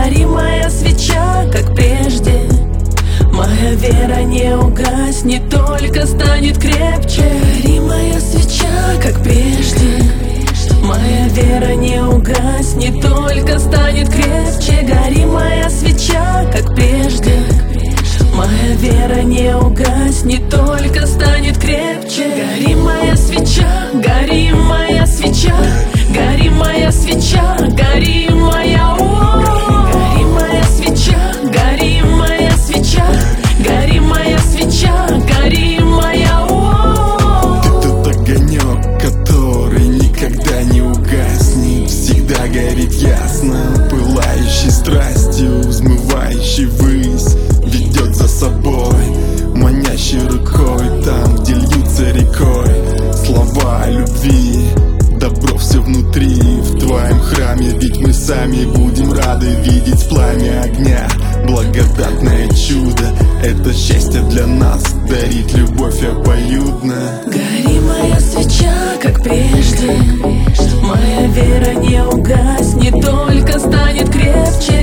Гори моя свеча, как прежде. Моя вера не угаснет, только станет крепче. Гори моя свеча, как прежде. Моя вера не угаснет, только станет крепче. Гори моя свеча, как прежде. Моя вера не угаснет, только станет крепче. Гори моя свеча, гори моя свеча, гори моя свеча, гори моя. Гори моя свеча, гори моя свеча, гори моя свеча, гори моя. Ты тот огонек, который никогда не угаснет, всегда горит ясно, пылающий страстью, взмывающий ввысь, ведет за собой, манящей рукой, там, где льются рекой слова о любви. Добро все внутри, в твоем храме, ведь мы сами будем рады видеть пламя огня. Благодатное чудо, это счастье для нас, дарит любовь обоюдно. Гори моя свеча, как прежде. Моя вера не угаснет, только станет крепче.